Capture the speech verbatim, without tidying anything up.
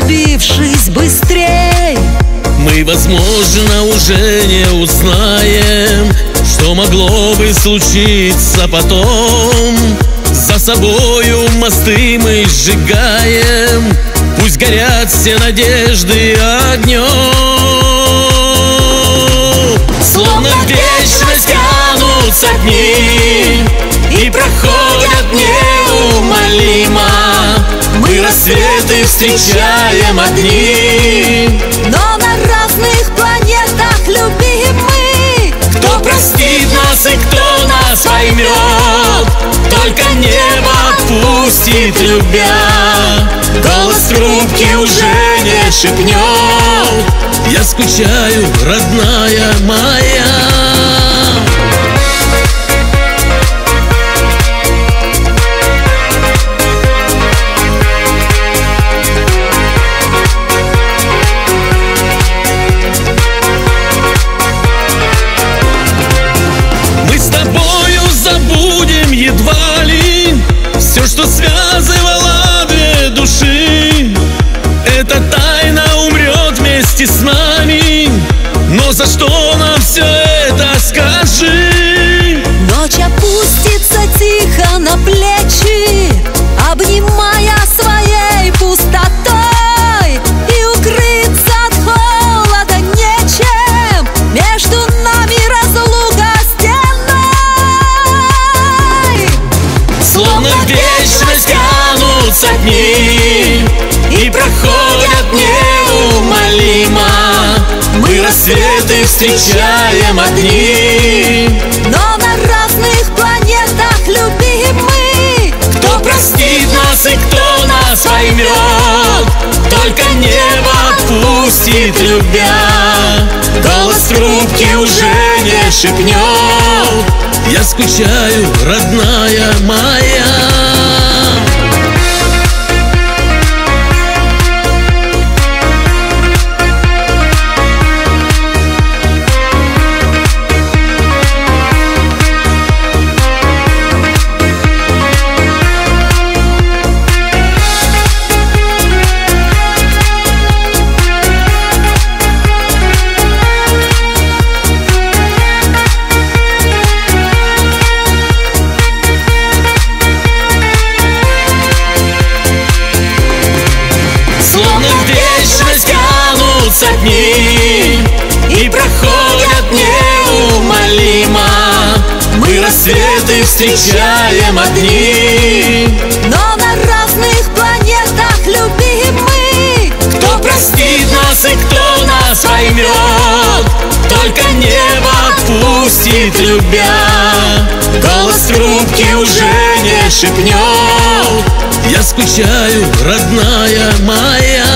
разбившись быстрей, мы, возможно, уже не узнаем, что могло бы случиться потом. За собою мосты мы сжигаем, пусть горят все надежды огнем. Словно в вечность тянутся дни и проходят неумолимо. Мы рассветы встречаем одни, но на разных планетах любимы. Кто простит нас и кто нас поймет, только небо отпустит, любя. Голос трубки уже не шепнет: я скучаю, родная моя. Едва ли все, что связывало две души, эта тайна умрет вместе с нами. Но за что нам все это, скажи? Ночь опустится тихо на плечи, обнимая своей пустотой, и укрыться от холода нечем, между нами разлука стеной. Словно в вечность тянутся дни и проходят неумолимо. Мы рассветы встречаем одни, но на разных планетах любимы. Кто простит нас и кто нас поймет, только небо отпустит, любя. Голос трубки уже не шепнет: я скучаю, родная моя. Словно в вечность тянутся дни и проходят неумолимо. Мы рассветы встречаем одни, но на разных планетах любимы. Кто простит нас и кто нас поймет, только небо отпустит, любя. Голос трубки уже не шепнет: я скучаю, родная моя.